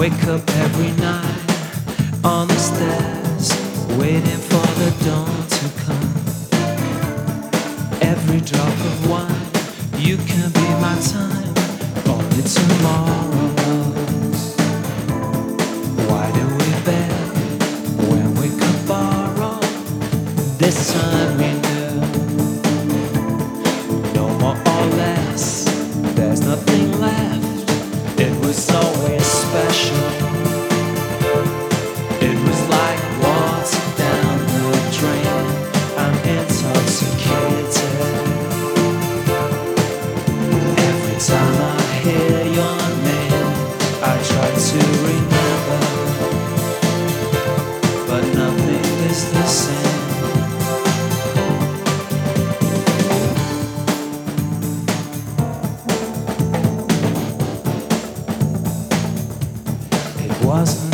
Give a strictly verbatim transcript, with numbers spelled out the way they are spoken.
Wake up every night on the stairs, waiting for the dawn to come. Every drop of wine, you can be my time, only tomorrow's. Why do we beg when we could borrow? This time we knew, no more or less, there's nothing left. It was always special. It was like water down the drain. I'm intoxicated. Every time I hear your name, I try to remember, but nothing is the same. Wasn't